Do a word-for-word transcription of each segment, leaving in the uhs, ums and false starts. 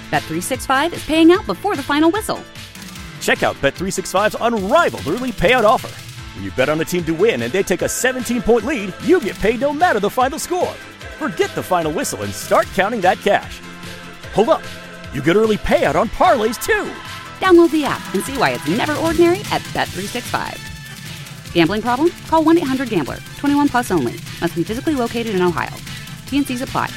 Bet three sixty-five is paying out before the final whistle. Check out Bet three sixty-five's unrivaled early payout offer. When you bet on a team to win and they take a seventeen-point lead, you get paid no matter the final score. Forget the final whistle and start counting that cash. Hold up. You get early payout on parlays, too. Download the app and see why it's never ordinary at Bet three sixty-five. Gambling problem? Call one eight hundred gambler. twenty-one plus only. Must be physically located in Ohio. T and C's apply.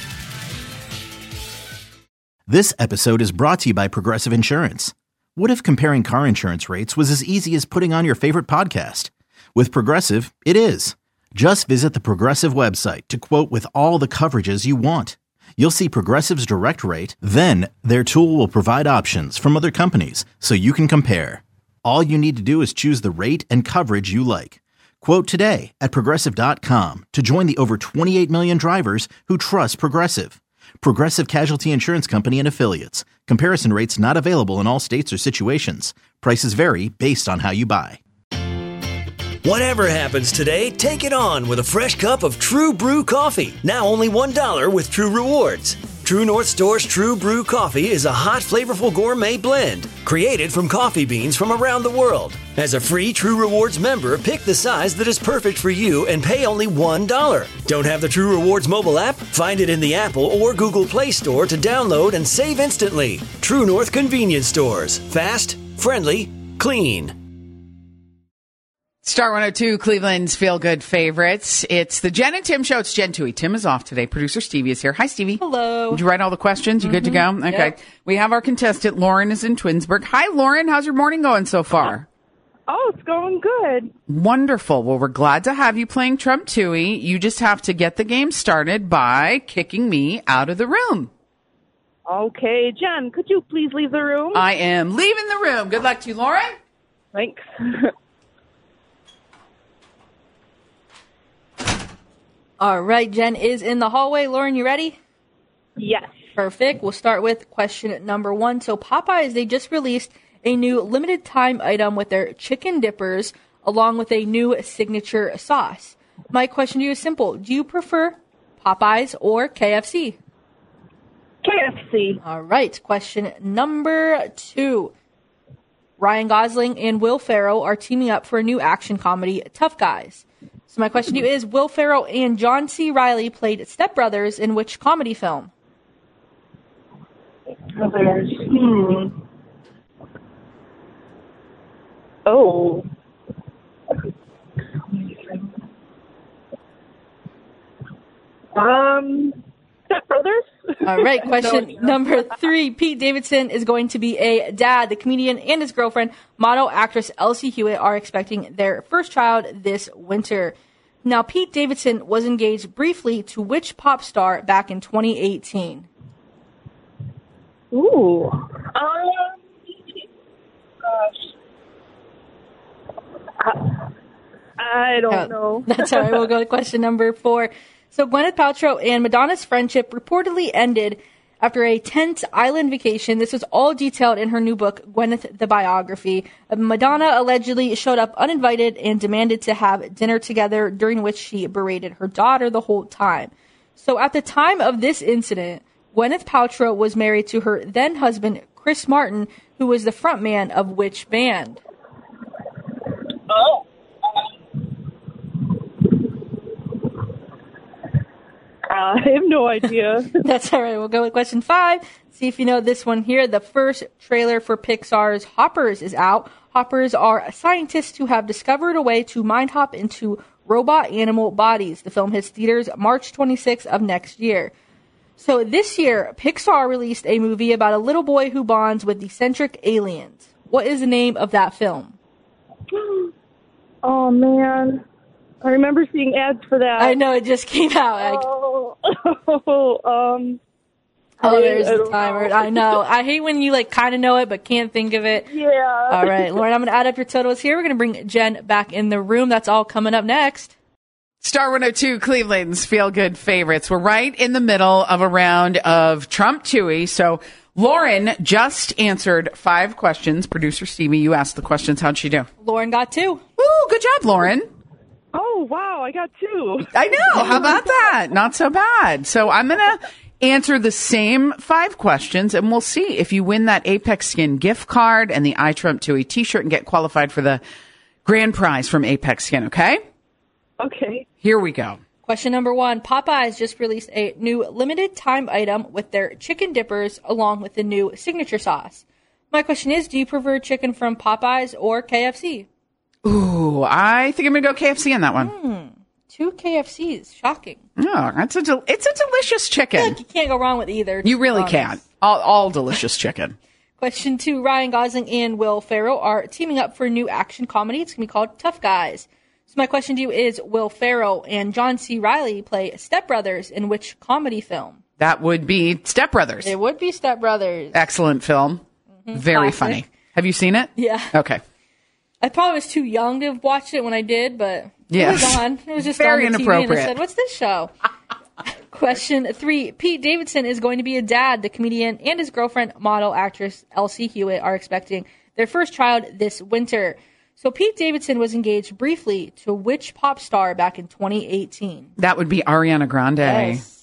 This episode is brought to you by Progressive Insurance. What if comparing car insurance rates was as easy as putting on your favorite podcast? With Progressive, it is. Just visit the Progressive website to quote with all the coverages you want. You'll see Progressive's direct rate, then their tool will provide options from other companies so you can compare. All you need to do is choose the rate and coverage you like. Quote today at Progressive dot com to join the over twenty-eight million drivers who trust Progressive. Progressive Casualty Insurance Company and Affiliates. Comparison rates not available in all states or situations. Prices vary based on how you buy. Whatever happens today, take it on with a fresh cup of True Brew coffee. Now only one dollar with True Rewards. True North Store's True Brew coffee is a hot, flavorful gourmet blend created from coffee beans from around the world. As a free True Rewards member, pick the size that is perfect for you and pay only one dollar. Don't have the True Rewards mobile app? Find it in the Apple or Google Play Store to download and save instantly. True North Convenience Stores. Fast, friendly, clean. Star one oh two, Cleveland's feel-good favorites. It's the Jen and Tim show. It's Jen Toohey. Tim is off today. Producer Stevie is here. Hi, Stevie. Hello. Did you write all the questions? You mm-hmm. good to go? Okay. Yep. We have our contestant. Lauren is in Twinsburg. Hi, Lauren. How's your morning going so far? Oh, it's going good. Wonderful. Well, we're glad to have you playing Trump Toohey. You just have to get the game started by kicking me out of the room. Okay, Jen, could you please leave the room? I am leaving the room. Good luck to you, Lauren. Thanks. All right, Jen is in the hallway. Lauren, you ready? Yes. Perfect. We'll start with question number one. So Popeyes, they just released a new limited time item with their chicken dippers along with a new signature sauce. My question to you is simple. Do you prefer Popeyes or K F C? K F C. All right. Question number two. Ryan Gosling and Will Ferrell are teaming up for a new action comedy, Tough Guys. So my question to you is, Will Ferrell and John C. Reilly played stepbrothers in which comedy film? Brothers. Hmm. Oh. Um, stepbrothers? All right, question no, number three. Pete Davidson is going to be a dad. The comedian and his girlfriend, model actress Elsie Hewitt, are expecting their first child this winter. Now, Pete Davidson was engaged briefly to which pop star back in twenty eighteen? Ooh. Um, gosh. I, I don't uh, know. That's all right. We'll go to question number four. So Gwyneth Paltrow and Madonna's friendship reportedly ended after a tense island vacation. This was all detailed in her new book, Gwyneth the Biography. Madonna allegedly showed up uninvited and demanded to have dinner together, during which she berated her daughter the whole time. So at the time of this incident, Gwyneth Paltrow was married to her then husband, Chris Martin, who was the frontman of which band? Oh. Uh, I have no idea. That's all right. We'll go with question five. See if you know this one here. The first trailer for Pixar's Hoppers is out. Hoppers are scientists who have discovered a way to mind hop into robot animal bodies. The film hits theaters March twenty-sixth of next year. So this year, Pixar released a movie about a little boy who bonds with eccentric aliens. What is the name of that film? Oh, man. I remember seeing ads for that. I know, it just came out. Oh, um, oh there's the timer. Know. I know. I hate when you, like, kind of know it but can't think of it. Yeah. All right, Lauren, I'm going to add up your totals here. We're going to bring Jen back in the room. That's all coming up next. Star one oh two, Cleveland's feel-good favorites. We're right in the middle of a round of Trump Toohey. So Lauren just answered five questions. Producer Stevie, you asked the questions. How'd she do? Lauren got two. Ooh, good job, Lauren. Oh, wow, I got two. I know. How about that? Not so bad. So I'm going to answer the same five questions, and we'll see if you win that Apex Skin gift card and the iTrump Tui t-shirt and get qualified for the grand prize from Apex Skin, okay? Okay. Here we go. Question number one. Popeyes just released a new limited time item with their chicken dippers along with the new signature sauce. My question is, do you prefer chicken from Popeyes or K F C? Ooh, I think I'm going to go K F C on that one. Hmm. Two K F Cs. Shocking. Oh, that's a del- it's a delicious chicken. I feel like you can't go wrong with either. You really can't. All, all delicious chicken. Question two. Ryan Gosling and Will Ferrell are teaming up for a new action comedy. It's going to be called Tough Guys. So my question to you is, Will Ferrell and John C. Reilly play stepbrothers in which comedy film? That would be Step Brothers. It would be Step Brothers. Excellent film. Mm-hmm. Very Classic. funny. Have you seen it? Yeah. Okay. I probably was too young to have watched it when I did, but yes. it was on. It was just Very on the T V, inappropriate. and I said, what's this show? Question three. Pete Davidson is going to be a dad. The comedian and his girlfriend, model actress Elsie Hewitt, are expecting their first child this winter. So Pete Davidson was engaged briefly to which pop star back in twenty eighteen? That would be Ariana Grande. Yes.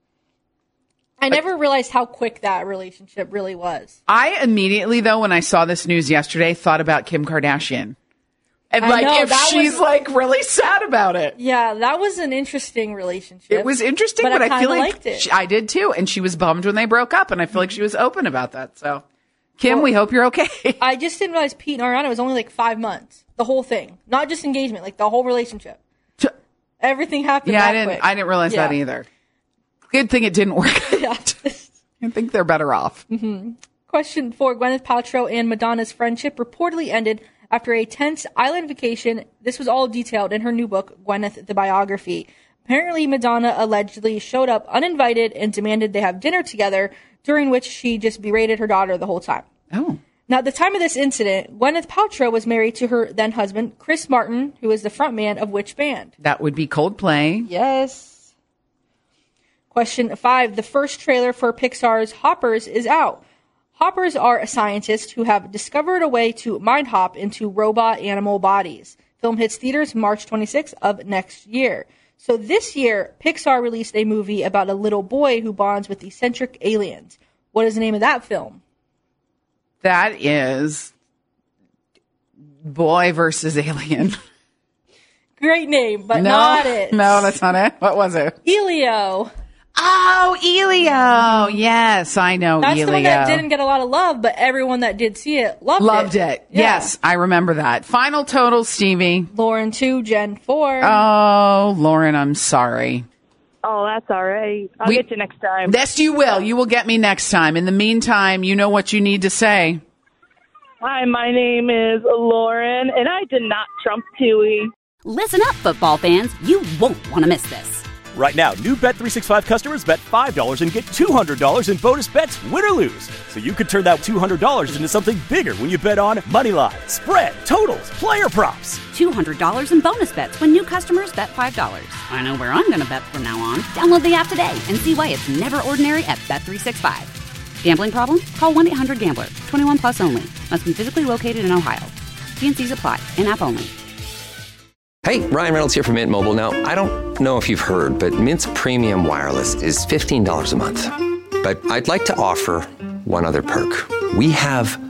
I never realized how quick that relationship really was. I immediately, though, when I saw this news yesterday, thought about Kim Kardashian. And I like, know, if that she's was- like really sad about it. Yeah, that was an interesting relationship. It was interesting, but but, I I, feel kinda like liked it. she- I did too. And she was bummed when they broke up. And I feel like she was open about that. So, Kim, Well, we hope you're okay. I just didn't realize Pete and Ariana was only like five months. The whole thing. Not just engagement, like the whole relationship. Everything happened yeah, that I didn't. quick. I didn't realize Yeah. that either. Good thing it didn't work out. Yeah. I think they're better off. Mm-hmm. Question four. Gwyneth Paltrow and Madonna's friendship reportedly ended after a tense island vacation. This was all detailed in her new book, Gwyneth the Biography. Apparently, Madonna allegedly showed up uninvited and demanded they have dinner together, during which she just berated her daughter the whole time. Oh. Now, at the time of this incident, Gwyneth Paltrow was married to her then-husband, Chris Martin, who is the frontman of which band? That would be Coldplay. Yes. Question five. The first trailer for Pixar's Hoppers is out. Hoppers are scientists who have discovered a way to mind hop into robot animal bodies. Film hits theaters March twenty-sixth of next year. So this year, Pixar released a movie about a little boy who bonds with eccentric aliens. What is the name of that film? That is Boy versus Alien. Great name, but no, not it. No, that's not it. What was it? Elio. Oh, Elio. Yes, I know That's Elio. the one that didn't get a lot of love, but everyone that did see it loved, Loved it. it. Yeah. Yes, I remember that. Final total, Stevie. Lauren two, Jen four. Oh, Lauren, I'm sorry. Oh, that's all right. I'll We- get you next time. Yes, you will. You will get me next time. In the meantime, you know what you need to say. Hi, my name is Lauren, and I did not trump Tui. Listen up, football fans. You won't want to miss this. Right now, new Bet three sixty-five customers bet five dollars and get two hundred dollars in bonus bets, win or lose. So you could turn that two hundred dollars into something bigger when you bet on money line, spread, totals, player props. two hundred dollars in bonus bets when new customers bet five dollars. I know where I'm going to bet from now on. Download the app today and see why it's never ordinary at Bet three sixty-five. Gambling problem? Call one eight hundred gambler. twenty-one plus only. Must be physically located in Ohio. T and C's apply. In-app only. Hey, Ryan Reynolds here from Mint Mobile. Now, I don't know if you've heard, but Mint's premium wireless is fifteen dollars a month. But I'd like to offer one other perk. We have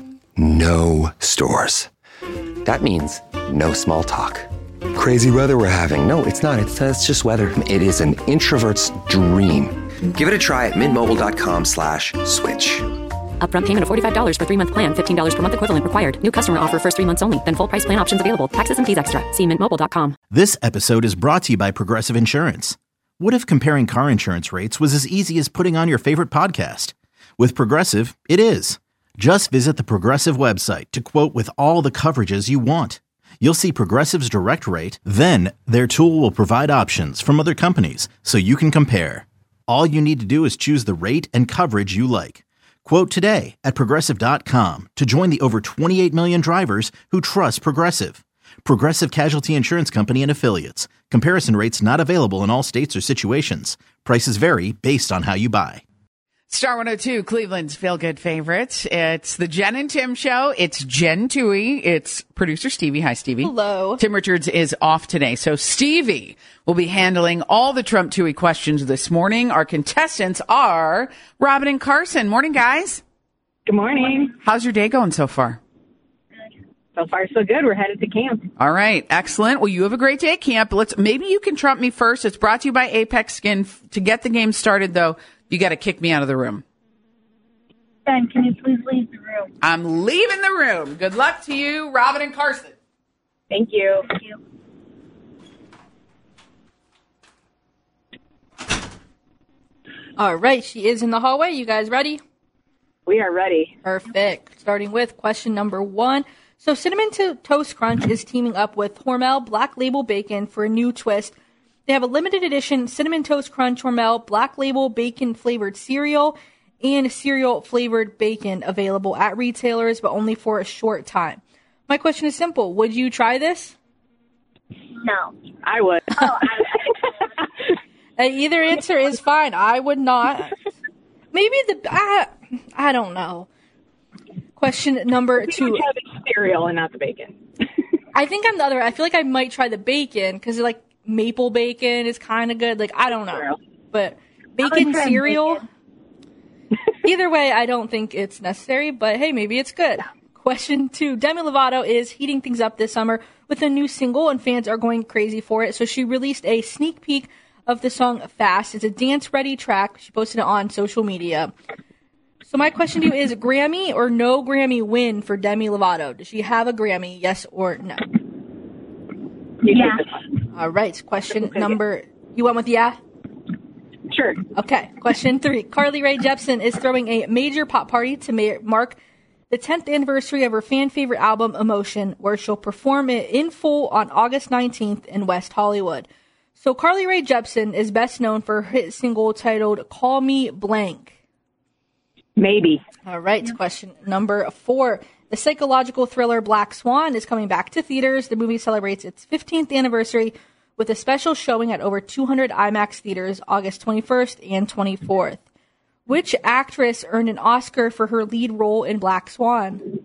no stores. That means no small talk. Crazy weather we're having. No, it's not. It's, uh, it's just weather. It is an introvert's dream. Give it a try at mintmobile.com slash switch. Upfront payment of forty-five dollars for three-month plan, fifteen dollars per month equivalent required. New customer offer first three months only. Then full price plan options available. Taxes and fees extra. See mint mobile dot com. This episode is brought to you by Progressive Insurance. What if comparing car insurance rates was as easy as putting on your favorite podcast? With Progressive, it is. Just visit the Progressive website to quote with all the coverages you want. You'll see Progressive's direct rate, then their tool will provide options from other companies so you can compare. All you need to do is choose the rate and coverage you like. Quote today at Progressive dot com to join the over twenty-eight million drivers who trust Progressive. Progressive Casualty Insurance Company and Affiliates. Comparison rates not available in all states or situations. Prices vary based on how you buy. Star one oh two, Cleveland's feel-good favorites. It's the Jen and Tim show. It's Jen Toohey. It's producer Stevie. Hi, Stevie. Hello. Tim Richards is off today. So Stevie will be handling all the Trump Toohey questions this morning. Our contestants are Robin and Carson. Morning, guys. Good morning. How's your day going so far? So far, so good. We're headed to camp. All right. Excellent. Well, you have a great day at camp. Let's, maybe you can trump me first. It's brought to you by Apex Skin. To get the game started, though, you got to kick me out of the room. Ben, can you please leave the room? I'm leaving the room. Good luck to you, Robin and Carson. Thank you. Thank you. All right, she is in the hallway. You guys ready? We are ready. Perfect. Starting with question number one. So Cinnamon to- Toast Crunch is teaming up with Hormel Black Label Bacon for a new twist. They have a limited edition Cinnamon Toast Crunch Hormel Black Label Bacon flavored cereal and cereal flavored bacon available at retailers, but only for a short time. My question is simple. Would you try this? No. I would. Oh, I, Uh, either answer is fine. I would not. Maybe the... I, I don't know. Question number We two. would try the cereal and not the bacon. I think I'm the other. I feel like I might try the bacon because like maple bacon is kind of good. Like I don't know, but bacon try cereal. bacon. Either way, I don't think it's necessary. But hey, maybe it's good. Question two: Demi Lovato is heating things up this summer with a new single, and fans are going crazy for it. So she released a sneak peek of the song "Fast." It's a dance-ready track. She posted it on social media. So my question to you is, Grammy or no Grammy win for Demi Lovato? Does she have a Grammy, yes or no? yeah. All right. Question number, you went with yeah? Sure. Okay. Question three. Carly Rae Jepsen is throwing a major pop party to ma- mark the tenth anniversary of her fan favorite album, Emotion, where she'll perform it in full on August nineteenth in West Hollywood. So Carly Rae Jepsen is best known for her hit single titled Call Me Blank. Maybe. All right. Question number four. The psychological thriller Black Swan is coming back to theaters. The movie celebrates its fifteenth anniversary with a special showing at over two hundred IMAX theaters August twenty-first and twenty-fourth. Which actress earned an Oscar for her lead role in Black Swan?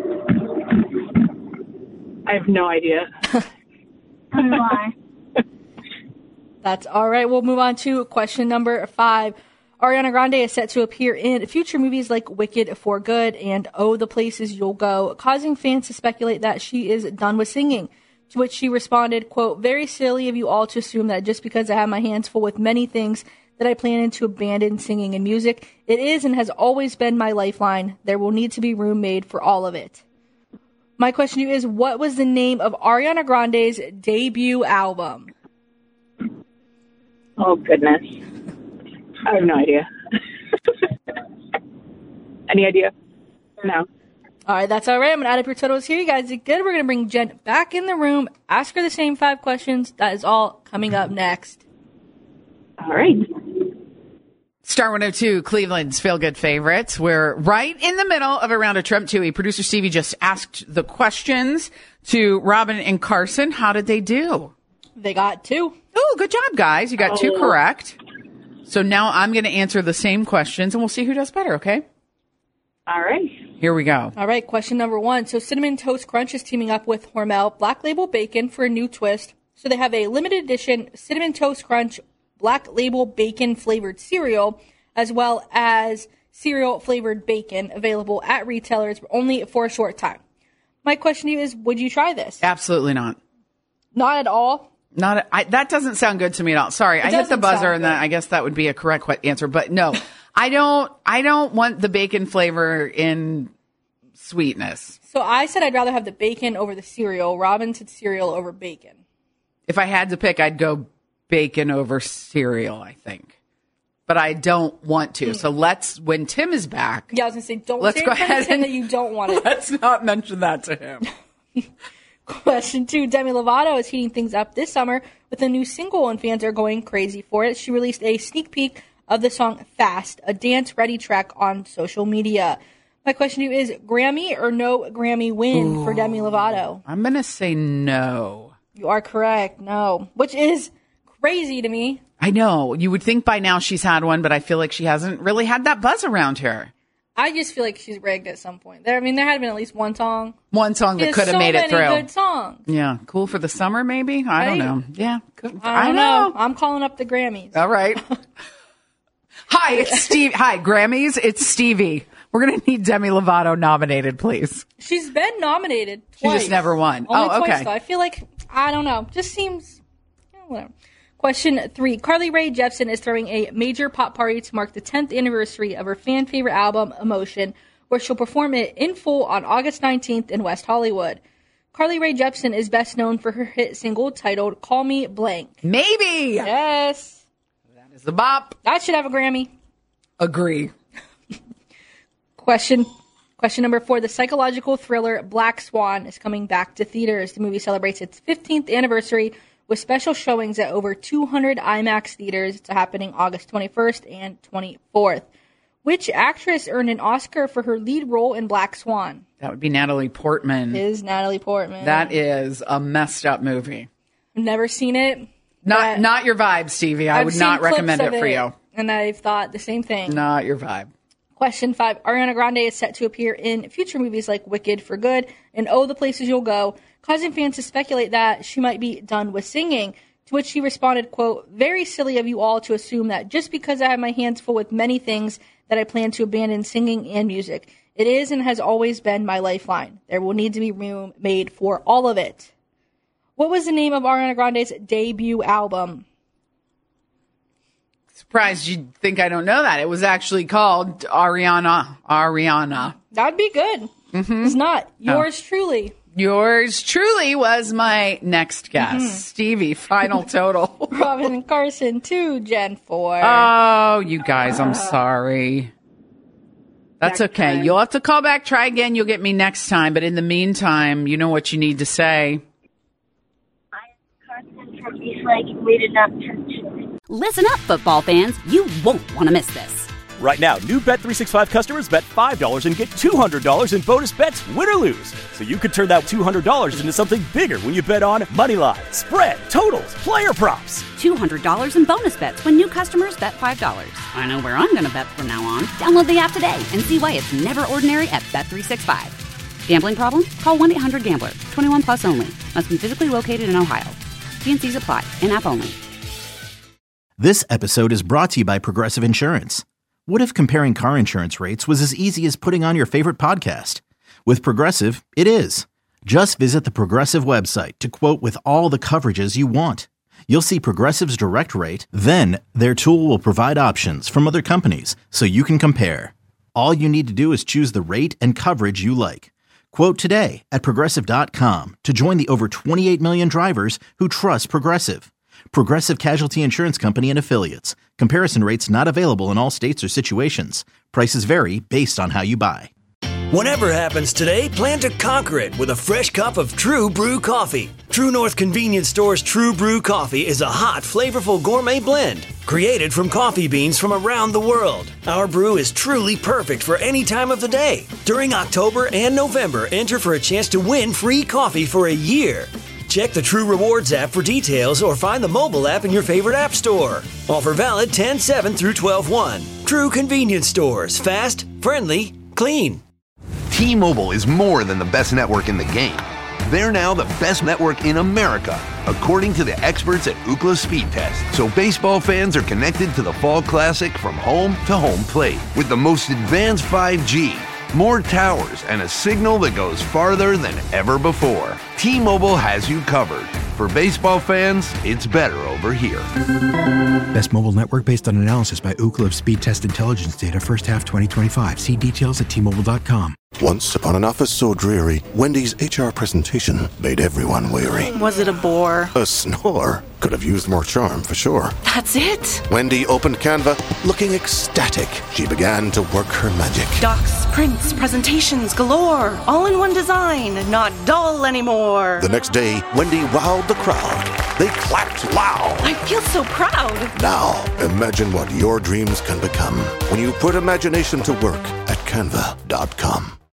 I have no idea. So do I. That's all right. We'll move on to question number five. Ariana Grande is set to appear in future movies like Wicked for Good and Oh, the Places You'll Go, causing fans to speculate that she is done with singing. To which she responded, quote, "Very silly of you all to assume that just because I have my hands full with many things that I plan to abandon singing and music. It is and has always been my lifeline. There will need to be room made for all of it." My question to you is, what was the name of Ariana Grande's debut album? Oh, goodness. I have no idea. Any idea? No. All right, that's all right. I'm going to add up your totals here. You guys did good. We're going to bring Jen back in the room, ask her the same five questions. That is all coming up next. All right. Star one oh two, Cleveland's feel-good favorites. We're right in the middle of a round of Trump Toohey. Producer Stevie just asked the questions to Robin and Carson. How did they do? They got two. Oh, good job, guys. You got two Oh. correct. So now I'm going to answer the same questions, and we'll see who does better, okay? All right. Here we go. All right, question number one. So Cinnamon Toast Crunch is teaming up with Hormel Black Label Bacon for a new twist. So they have a limited edition Cinnamon Toast Crunch Black Label Bacon flavored cereal, as well as cereal flavored bacon available at retailers, but only for a short time. My question to you is, would you try this? Absolutely not. Not at all. Not a, I, that doesn't sound good to me at all. Sorry, I hit the doesn't buzzer, sound and that, good. I guess that would be a correct que- answer. But no, I don't. I don't want the bacon flavor in sweetness. So I said I'd rather have the bacon over the cereal. Robin said cereal over bacon. If I had to pick, I'd go bacon over cereal, I think. But I don't want to. So let's, when Tim is back, Yeah, I was going to say, don't Let's say go in front of ahead Tim and- that you don't want it. let's not mention that to him. Question two. Demi Lovato is heating things up this summer with a new single, and fans are going crazy for it. She released a sneak peek of the song Fast, a dance-ready track on social media. My question to you is, Grammy or no Grammy win Ooh. for Demi Lovato? I'm going to say no. You are correct. No. Which is crazy to me. I know. You would think by now she's had one, but I feel like she hasn't really had that buzz around her. I just feel like she's rigged at some point. There, I mean, there had been at least one song. One song She that has could have so made it many through. Good songs. Yeah, cool for the summer, maybe. I don't Right? know. Yeah, could, I don't know. I'm calling up the Grammys. All right. Hi, it's Steve. Hi, Grammys. It's Stevie. We're gonna need Demi Lovato nominated, please. She's been nominated She twice. just never won. Only Oh, twice, okay. though. I feel like, I don't know. Just seems, you know, whatever. Question three. Carly Rae Jepsen is throwing a major pop party to mark the tenth anniversary of her fan favorite album, Emotion, where she'll perform it in full on August nineteenth in West Hollywood. Carly Rae Jepsen is best known for her hit single titled Call Me Blank. Maybe. Yes. That is the bop. That should have a Grammy. Agree. Question question number four. The psychological thriller Black Swan is coming back to theaters. The movie celebrates its fifteenth anniversary with special showings at over two hundred IMAX theaters. It's happening August twenty-first and twenty-fourth. Which actress earned an Oscar for her lead role in Black Swan? That would be Natalie Portman. Is Natalie Portman. That is a messed up movie. I've never seen it. Not not your vibe, Stevie. I I've would seen not clips recommend of it for you. And I've thought the same thing. Not your vibe. Question five. Ariana Grande is set to appear in future movies like Wicked for Good and Oh, the Places You'll Go, causing fans to speculate that she might be done with singing. To which she responded, quote, "Very silly of you all to assume that just because I have my hands full with many things that I plan to abandon singing and music. It is and has always been my lifeline. There will need to be room made for all of it." What was the name of Ariana Grande's debut album? Surprised you'd think I don't know that. It was actually called Ariana. Ariana. That'd be good. Mm-hmm. It's not. Yours truly. Yours truly was my next guess. Mm-hmm. Stevie, final total. Robin and Carson, two, Gen four. Oh, you guys, I'm sorry. That's Next okay. time. You'll have to call back, try again. You'll get me next time. But in the meantime, you know what you need to say. Carson from East Lake, we did not touch. Listen up, football fans. You won't want to miss this. Right now, new Bet three sixty-five customers bet five dollars and get two hundred dollars in bonus bets, win or lose. So you could turn that two hundred dollars into something bigger when you bet on money line, spread, totals, player props. two hundred dollars in bonus bets when new customers bet five dollars. I know where I'm going to bet from now on. Download the app today and see why it's never ordinary at Bet three sixty-five. Gambling problem? Call one eight hundred gambler. twenty-one plus only. Must be physically located in Ohio. T and C's apply. In-app only. This episode is brought to you by Progressive Insurance. What if comparing car insurance rates was as easy as putting on your favorite podcast? With Progressive, it is. Just visit the Progressive website to quote with all the coverages you want. You'll see Progressive's direct rate, then their tool will provide options from other companies so you can compare. All you need to do is choose the rate and coverage you like. Quote today at Progressive dot com to join the over twenty-eight million drivers who trust Progressive. Progressive Casualty Insurance Company and Affiliates. Comparison rates not available in all states or situations. Prices vary based on how you buy. Whatever happens today, plan to conquer it with a fresh cup of True Brew coffee. True North Convenience Store's True Brew coffee is a hot, flavorful gourmet blend created from coffee beans from around the world. Our brew is truly perfect for any time of the day. During October and November, enter for a chance to win free coffee for a year. Check the True Rewards app for details or find the mobile app in your favorite app store. Offer valid ten seven through twelve one. True Convenience Stores. Fast, friendly, clean. T-Mobile is more than the best network in the game. They're now the best network in America, according to the experts at Ookla Speed Test. So baseball fans are connected to the Fall Classic from home to home plate with the most advanced five G, more towers, and a signal that goes farther than ever before. T-Mobile has you covered. For baseball fans, it's better over here. Best mobile network based on analysis by Ookla of Speed Test Intelligence data first half twenty twenty-five. See details at T Mobile dot com. Once upon an office so dreary, Wendy's H R presentation made everyone weary. Was it a bore? A snore. Could have used more charm for sure. That's it? Wendy opened Canva, looking ecstatic. She began to work her magic. Docs, prints, presentations galore. All in one design, not dull anymore. The next day, Wendy wowed the crowd. They clapped loud. I feel so proud. Now, imagine what your dreams can become when you put imagination to work at Canva dot com.